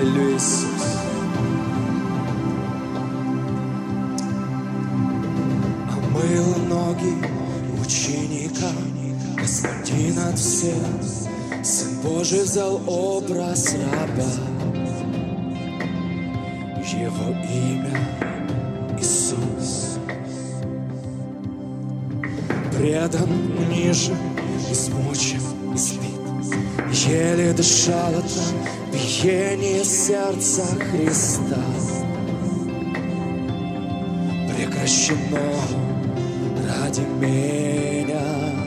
кровель Иисус. Омыл ноги ученика, Господин от всех, Сын Божий взял образ раба. Его имя Иисус. Предан, унижен, измучен, избит, еле дышал от биения сердца Христа. Прекращено ради меня.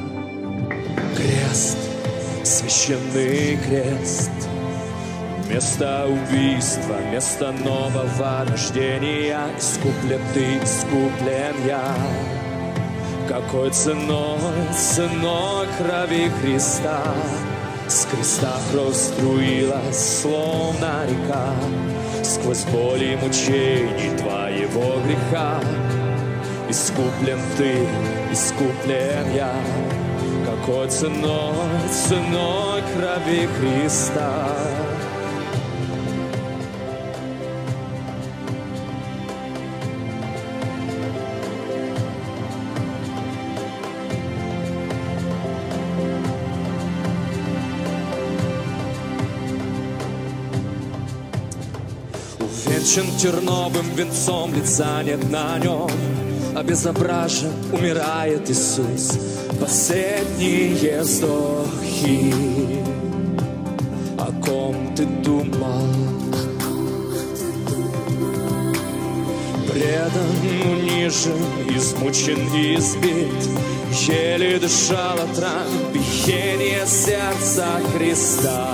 Крест, священный крест, место убийства, место нового рождения. Искуплен ты, искуплен я. Какой ценой, ценой крови Христа. С креста кровь струилась, словно река, сквозь боль и мучений твоего греха. Искуплен ты, искуплен я. Какой ценой, ценой крови Христа. Увенчан терновым венцом, лица нет на нем. Обезображен, умирает Иисус. Последние вздохи. О ком ты думал? Предан, унижен, измучен, избит, еле дышал от ран, биения сердца Христа.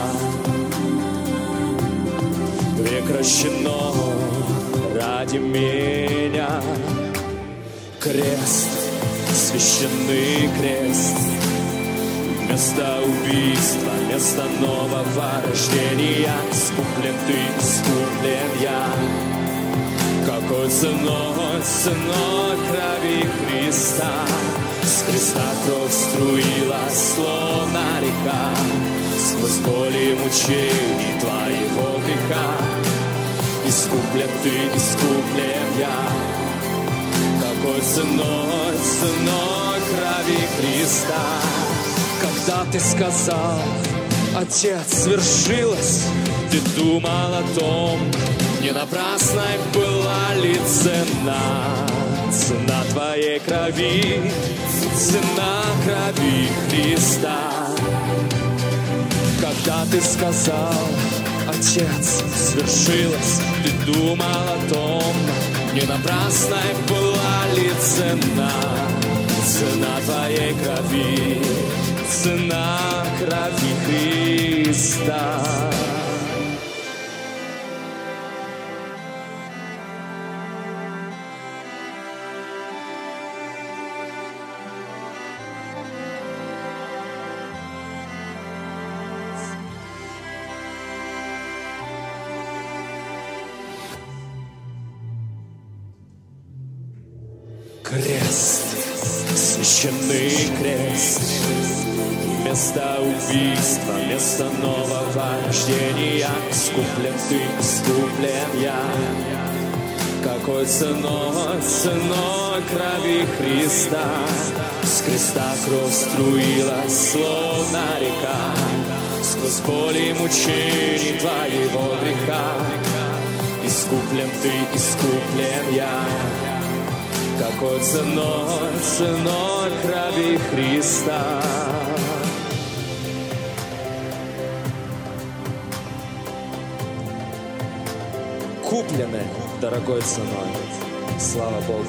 Прекращено ради меня. Крест, священный крест, место убийства, место нового рождения. Искуплен ты, искуплен я. Какой ценой, ценой крови Христа. С креста кровь струилась, словно река, сквозь боль и мучений твоего греха. Искуплен ты, искуплен я. Какой ценой, ценой крови Христа. Когда ты сказал: Отец, свершилось, ты думал о том, не напрасной была ли цена. Цена твоей крови, цена крови Христа. Когда ты сказал: Отец, свершилось, ты думал о том, не напрасной была ли цена. Цена твоей крови, цена крови Христа. Крест, священный крест, место убийства, место нового рождения. Искуплен ты, искуплен я. Какой ценой, ценой крови Христа. С креста кровь струилась, словно река, сквозь боль и мучений твоего греха. Искуплен ты, искуплен я. Какой ценой, ценой крови Христа. Куплены дорогой ценой. Слава Богу.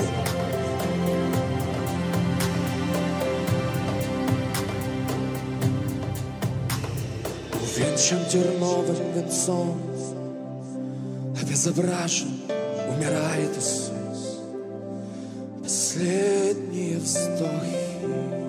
Увенчан терновым венцом, обезображен, умирает Иисус. Последние вздохи.